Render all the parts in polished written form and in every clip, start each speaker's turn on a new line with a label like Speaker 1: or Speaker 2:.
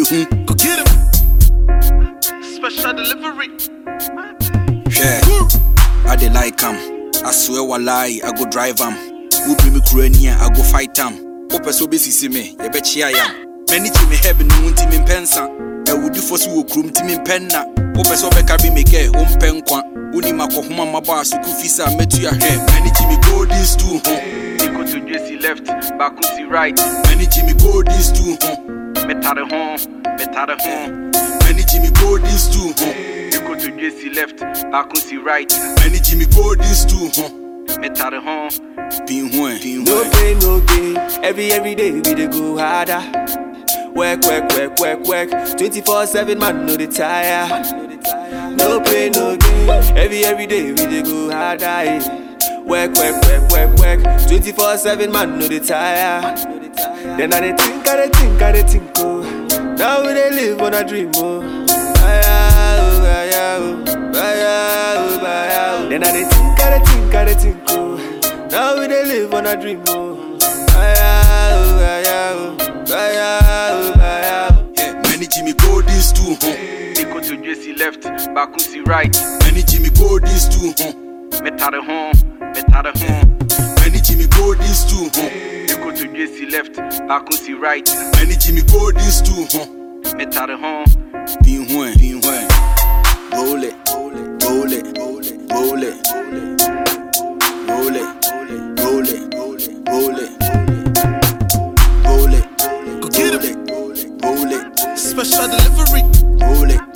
Speaker 1: Go get him. Special delivery.
Speaker 2: Yeah, I dey like him. I swear wallahi, I go drive him. Who bring me Kurania, I go fight him. Ope so be see me, ye bet I am. Many Jimmy heaven, no team in pensa. I would do for so crum team in penna. Ope so be carry me care, penkwa. Uni makohuma maba, so kufisa, met your hair. Many Jimmy go these two. Nico to Jesse left, back to the right. Many Jimmy go these two. Metade home. Many Jimmy go these two. Nico to Jesse left, back to the right. Many Jimmy go these two. Metade home.
Speaker 3: No pain, no gain. Every day we dey go harder. Work. 24/7 man no dey tire. No pain, no gain. Every day we dey go harder. Work. 24/7 man no dey tire. Then I dey think, oh. Now we dey live on a dream, oh. Then I dey think, oh. Now we dey live on a dream, oh.
Speaker 2: Yeah, many Jimmy go these two. Nico to Jesse left, back to the right. Many Jimmy go these two. Metade home. Many Jimmy go these two. Nico to Jesse left, back to the right. Many Jimmy go these two. Metade home. Roll it.
Speaker 1: Go get him. Special delivery.
Speaker 2: Roll it.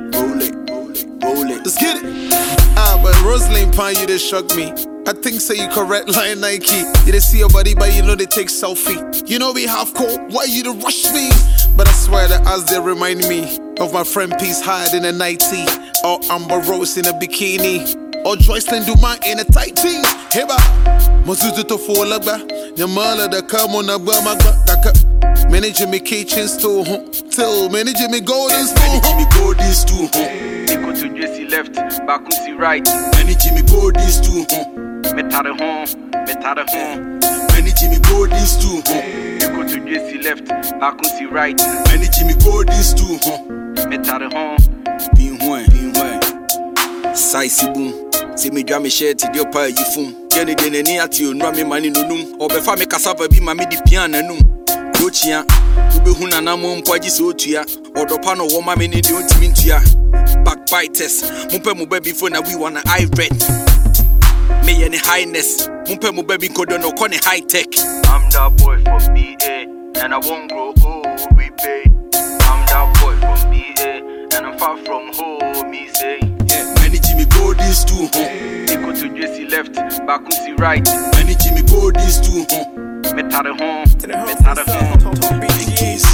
Speaker 1: Let's get it. But Rosalind Pan, you they shock me. I think say you correct like Nike. You they see your body, but you know they take selfie. You know we half cold, why you to rush me? But I swear that as they remind me of my friend Peace Hyde in a nightie, or Amber Rose in a bikini, or Joycelyn Dumas in a tight jeans. Heba, Mozuzu to Folaba, Yamala the Kamona Bamaka. Many Jimmy kitchens too, till many Jimmy Golden's too.
Speaker 2: Many Jimmy go these two. Nico to Jesse left, back to the right. Many Jimmy go these two. Metade home. Many Jimmy go these two. Nico to Jesse left, back to the right. Many Jimmy go these two. Metade home. Saisi boom. See me drum me share to your pie you fum. Jenny deni at you, no me money no num. Or before me cassava be mammy di piano num. Coachia, Ube Hunana mum quaji sotia, or the pano woman in the ultimintia. Backbiters, Mumpe Mubaby for na we wanna I read. May any highness, Mumpe Mubaby could no con high tech. I'm that boy from BA, and I won't grow old, we pay. I'm that boy from BA, and I'm far from home, me say. Yeah, many Jimmy go these two. Nico to Jesse left, back to the right. Many Jimmy go these two. Metade home.